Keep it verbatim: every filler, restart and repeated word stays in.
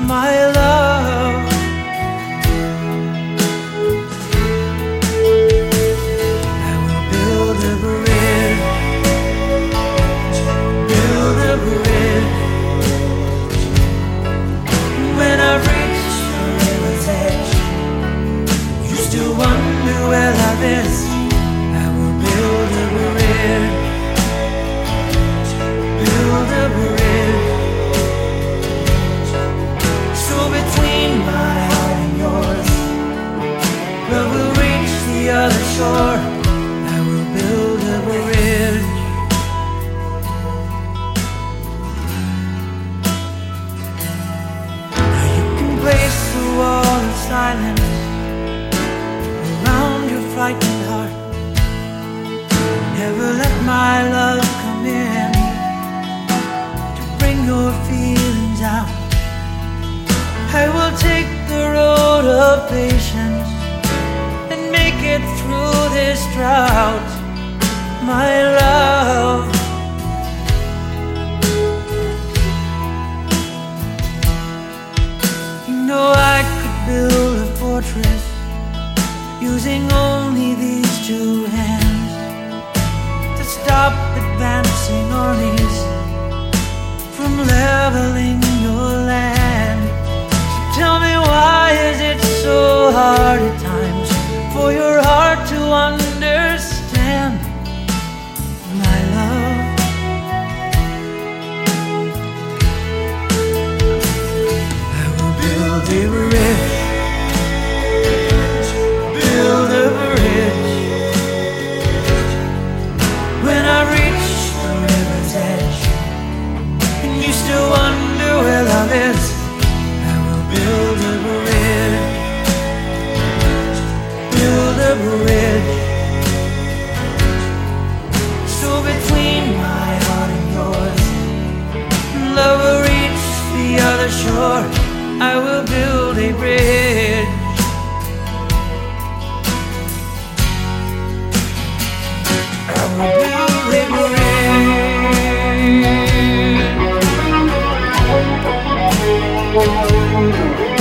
my love. I will build a bridge, build a bridge. When I reach the river's edge, you still wonder where love is. I will build a bridge, build a bridge. So between my heart and yours, love will reach the other shore. I will build a bridge. Now you can place the wall of silence around your frightened heart. Never let my love come in to bring your feelings out. I will take the road of patience and make it through this drought, my love. You know I could build a fortress using only these two hands to stop advancing armies from leveling your land. Tell me, why is it so hard at times for your heart to understand, my love? I will build a bridge, build a bridge. When I reach the river's edge and you still wonder where love is, build a bridge, build a bridge. So between my heart and yours, love will reach the other shore. I will build a bridge. I will build a bridge.